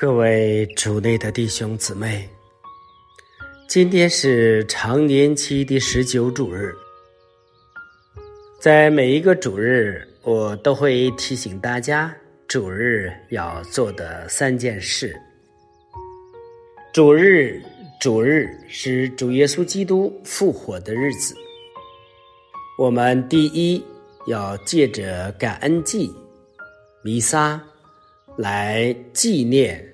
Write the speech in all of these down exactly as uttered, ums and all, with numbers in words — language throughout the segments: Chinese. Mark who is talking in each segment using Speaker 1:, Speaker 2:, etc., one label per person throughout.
Speaker 1: 各位主内的弟兄姊妹，今天是常年期第十九主日。在每一个主日，我都会提醒大家主日要做的三件事。主日，主日是主耶稣基督复活的日子。我们第一要借着感恩祭、弥撒来纪念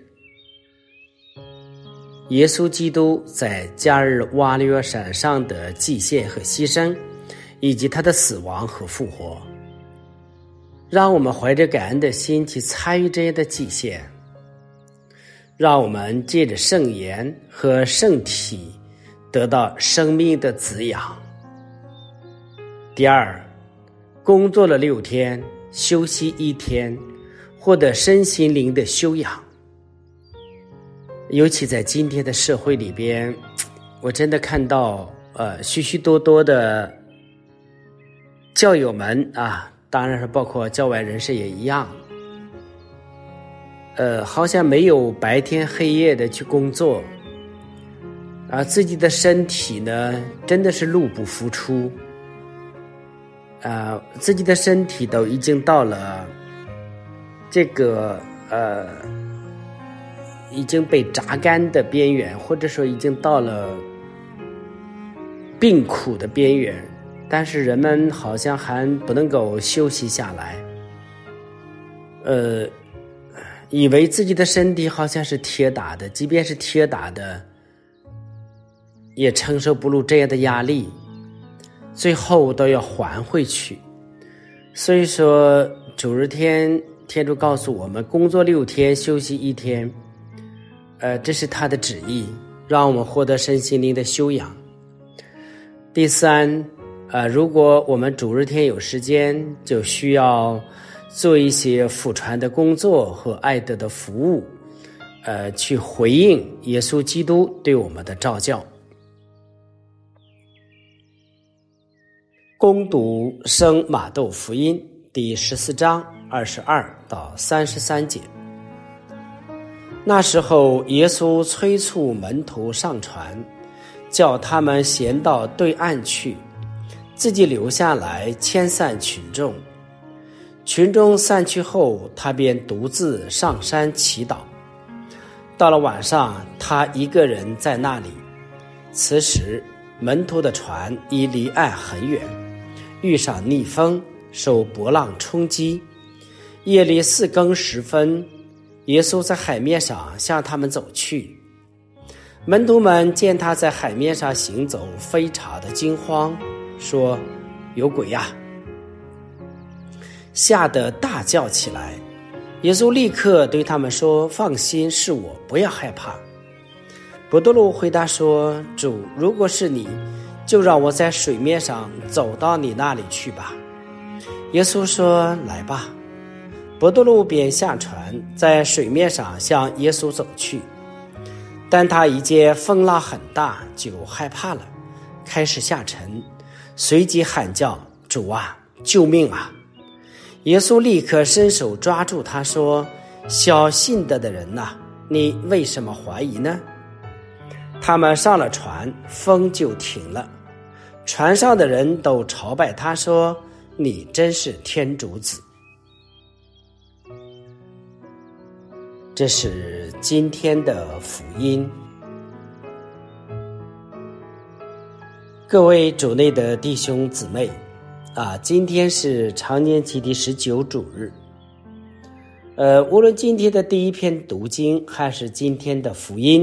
Speaker 1: 耶稣基督在加日瓦略山上的祭献和牺牲，以及他的死亡和复活。让我们怀着感恩的心去参与这样的祭献，让我们借着圣言和圣体得到生命的滋养。第二，工作了六天，休息一天，获得身心灵的修养。尤其在今天的社会里边，我真的看到呃许许多多的教友们啊，当然是包括教外人士也一样，呃好像没有白天黑夜的去工作，啊自己的身体呢真的是入不敷出，啊自己的身体都已经到了这个呃已经被榨干的边缘，或者说已经到了病苦的边缘，但是人们好像还不能够休息下来，呃，以为自己的身体好像是铁打的，即便是铁打的，也承受不住这样的压力，最后都要还回去。所以说，主日天，天主告诉我们，工作六天，休息一天。呃，这是他的旨意，让我们获得身心灵的修养。第三，呃，如果我们主日天有时间，就需要做一些福传的工作和爱德的服务，呃，去回应耶稣基督对我们的召叫。恭读圣马窦福音第十四章二十二到三十三节。那时候，耶稣催促门徒上船，叫他们先到对岸去，自己留下来遣散群众。群众散去后，他便独自上山祈祷。到了晚上，他一个人在那里。此时，门徒的船已离岸很远，遇上逆风，受波浪冲击。夜里四更时分，耶稣在海面上向他们走去。门徒们见他在海面上行走，非常的惊慌，说：有鬼呀！吓得大叫起来。耶稣立刻对他们说：放心，是我，不要害怕。伯多禄回答说：主，如果是你，就让我在水面上走到你那里去吧。耶稣说：来吧。伯多禄便下船，在水面上向耶稣走去。但他一见风浪很大，就害怕了，开始下沉，随即喊叫：主啊，救命啊！耶稣立刻伸手抓住他，说：小信德的人哪，你为什么怀疑呢？他们上了船，风就停了。船上的人都朝拜他，说：你真是天主子。这是今天的福音。各位主内的弟兄姊妹啊，今天是常年期第十九主日。呃，无论今天的第一篇读经还是今天的福音，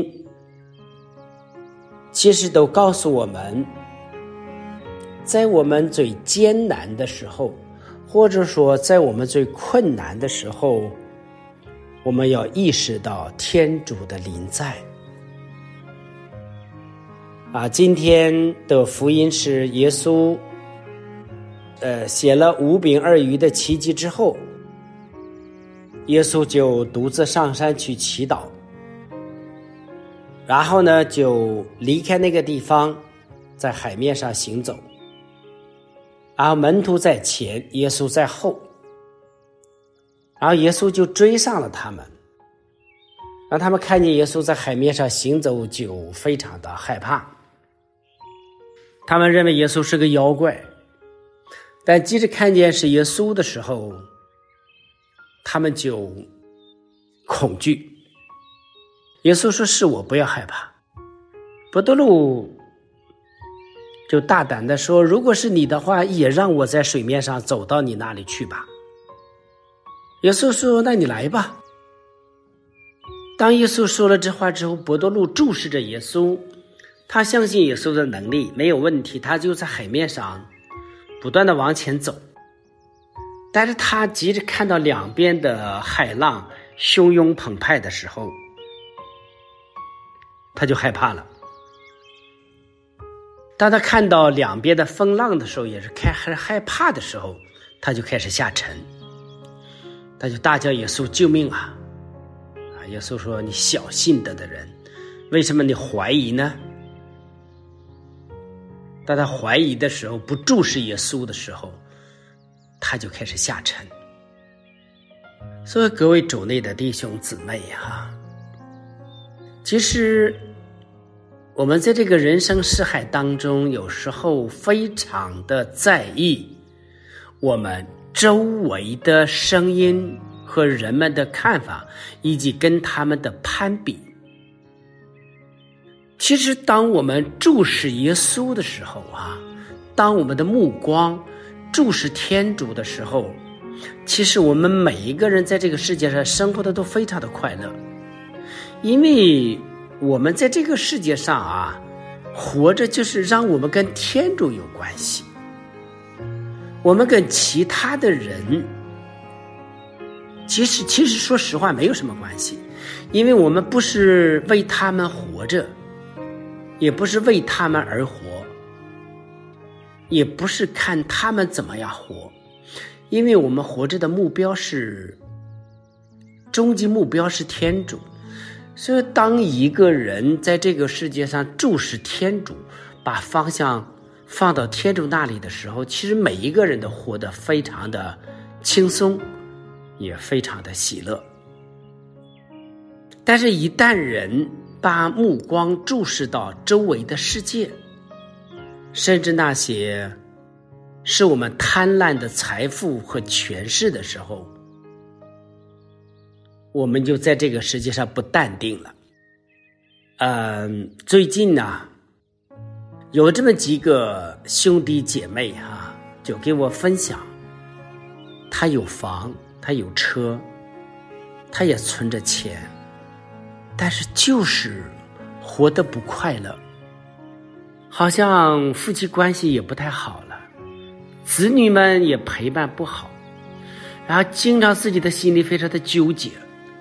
Speaker 1: 其实都告诉我们，在我们最艰难的时候，或者说在我们最困难的时候，我们要意识到天主的临在。啊，今天的福音是耶稣呃写了五饼二鱼的奇迹之后，耶稣就独自上山去祈祷，然后呢就离开那个地方，在海面上行走，然后门徒在前，耶稣在后，然后耶稣就追上了他们。 让他们看见耶稣在海面上行走，就非常的害怕。他们认为耶稣是个妖怪，但即使看见是耶稣的时候，他们就恐惧。耶稣说：“是我，不要害怕。”伯多禄就大胆地说：“如果是你的话，也让我在水面上走到你那里去吧。”耶稣说：“那你来吧。”当耶稣说了这话之后，伯多禄注视着耶稣，他相信耶稣的能力没有问题，他就在海面上不断地往前走。但是他急着看到两边的海浪汹涌澎湃的时候，他就害怕了。当他看到两边的风浪的时候，也是开始害怕的时候，他就开始下沉，他就大叫：“耶稣，救命啊！”啊，耶稣说：“你小信德的人，为什么你怀疑呢？”当他怀疑的时候，不注视耶稣的时候，他就开始下沉。所以各位主内的弟兄姊妹哈，其实我们在这个人生世海当中，有时候非常的在意我们周围的声音和人们的看法，以及跟他们的攀比。其实当我们注视耶稣的时候啊，当我们的目光注视天主的时候，其实我们每一个人在这个世界上生活的都非常的快乐。因为我们在这个世界上啊，活着就是让我们跟天主有关系，我们跟其他的人其实其实说实话没有什么关系，因为我们不是为他们活着，也不是为他们而活，也不是看他们怎么样活，因为我们活着的目标是终极目标是天主。所以当一个人在这个世界上注视天主，把方向放到天主那里的时候，其实每一个人都活得非常的轻松，也非常的喜乐。但是一旦人把目光注视到周围的世界，甚至那些是我们贪婪的财富和权势的时候，我们就在这个世界上不淡定了。嗯，最近呢，有这么几个兄弟姐妹哈、啊，就给我分享，他有房，他有车，他也存着钱，但是就是活得不快乐，好像夫妻关系也不太好了，子女们也陪伴不好，然后经常自己的心里非常的纠结。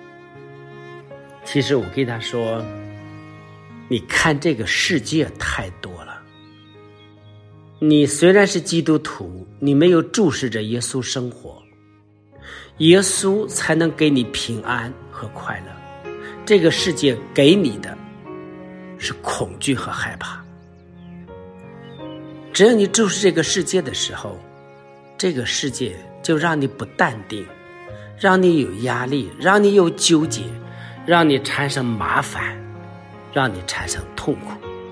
Speaker 1: 其实我跟他说，你看这个世界太多了，你虽然是基督徒，你没有注视着耶稣生活，耶稣才能给你平安和快乐，这个世界给你的是恐惧和害怕。只要你注视这个世界的时候，这个世界就让你不淡定，让你有压力，让你有纠结，让你产生麻烦，让你产生痛苦。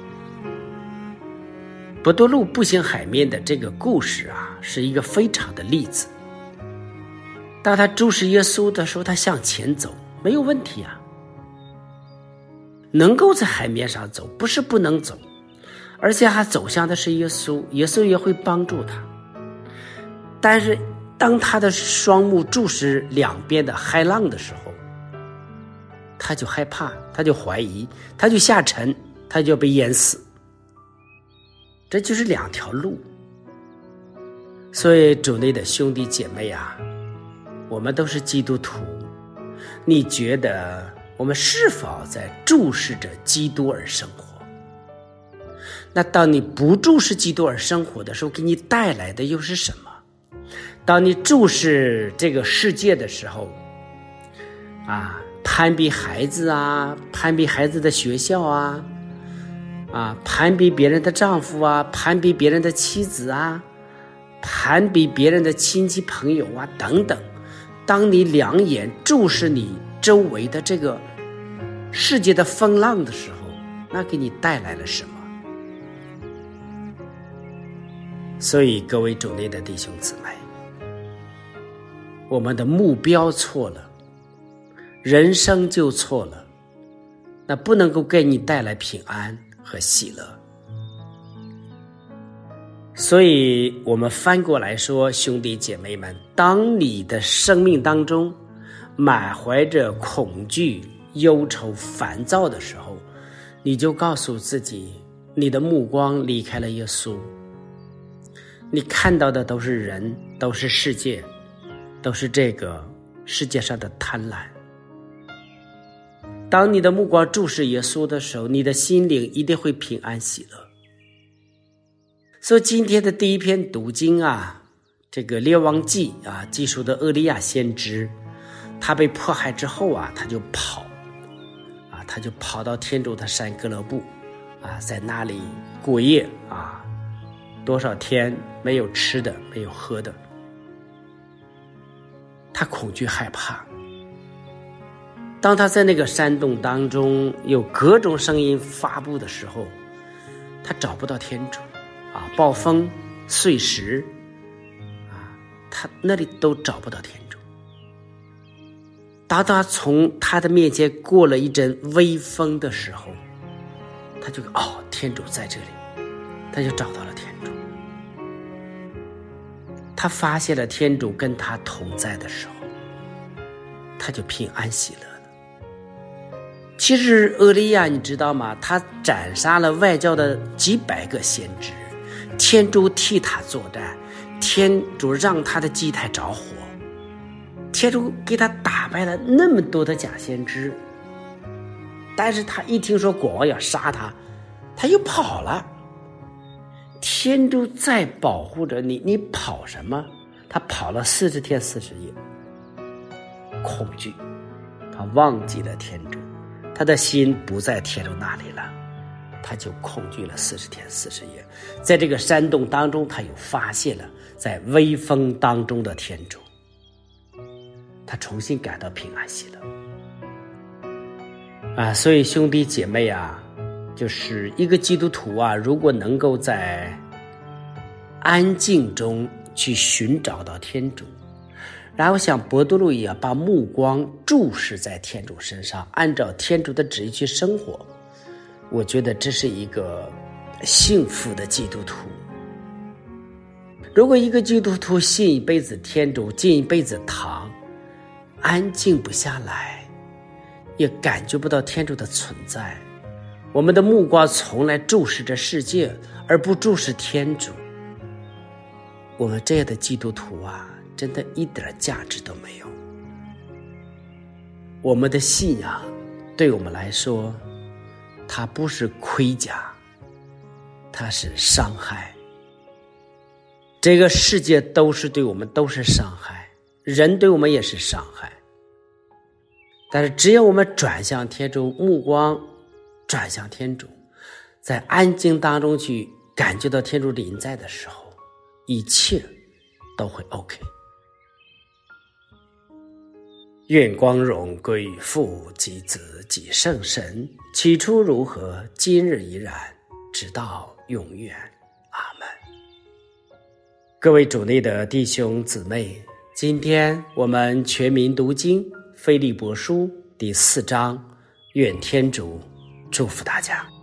Speaker 1: 伯多禄步行海面的这个故事啊，是一个非常的例子。当他注视耶稣的时候，他向前走，没有问题啊，能够在海面上走，不是不能走，而且他走向的是耶稣，耶稣也会帮助他。但是当他的双目注视两边的海浪的时候，他就害怕，他就怀疑，他就下沉，他就被淹死。这就是两条路。所以主内的兄弟姐妹啊，我们都是基督徒，你觉得我们是否在注视着基督而生活？那当你不注视基督而生活的时候，给你带来的又是什么？当你注视这个世界的时候啊，攀比孩子啊，攀比孩子的学校啊，啊，攀比别人的丈夫啊，攀比别人的妻子啊，攀比别人的亲戚朋友啊，等等。当你两眼注视你周围的这个世界的风浪的时候，那给你带来了什么？所以各位主内的弟兄姊妹，我们的目标错了，人生就错了，那不能够给你带来平安和喜乐。所以我们翻过来说，兄弟姐妹们，当你的生命当中满怀着恐惧、忧愁、烦躁的时候，你就告诉自己，你的目光离开了耶稣，你看到的都是人，都是世界，都是这个世界上的贪婪。当你的目光注视耶稣的时候，你的心灵一定会平安喜乐。所以今天的第一篇读经啊，这个列王记啊，记述的厄利亚先知，他被迫害之后啊，他就跑啊，他就跑到天主的山哥勒布啊，在那里过夜啊，多少天没有吃的，没有喝的，他恐惧害怕。当他在那个山洞当中有各种声音发布的时候，他找不到天主啊，暴风、碎石啊，他那里都找不到天主。当他从他的面前过了一阵微风的时候，他就哦，天主在这里，他就找到了天主。他发现了天主跟他同在的时候，他就平安喜乐了。其实厄利亚你知道吗？他斩杀了外教的几百个先知，天主替他作战，天主让他的祭台着火，天主给他打败了那么多的假先知。但是他一听说国王要杀他，他又跑了。天主在保护着你，你跑什么？他跑了四十天四十夜，恐惧，他忘记了天主，他的心不在天主那里了，他就恐惧了四十天四十夜。在这个山洞当中，他又发现了在微风当中的天主，他重新感到平安喜乐啊！所以兄弟姐妹啊，就是一个基督徒啊，如果能够在安静中去寻找到天主，然后像伯多禄一样把目光注视在天主身上，按照天主的旨意去生活，我觉得这是一个幸福的基督徒。如果一个基督徒信一辈子天主，进一辈子堂，安静不下来，也感觉不到天主的存在，我们的目光从来注视着世界而不注视天主，我们这样的基督徒啊，真的一点价值都没有。我们的信仰对我们来说，它不是盔甲，它是伤害。这个世界都是对我们都是伤害，人对我们也是伤害。但是只要我们转向天主，目光转向天主，在安静当中去感觉到天主临在的时候，一切都会 OK。 愿光荣归于父及子及圣神，起初如何，今日依然，直到永远。阿们。各位主内的弟兄姊妹，今天我们全民读经腓立伯书第四章，愿天主祝福大家。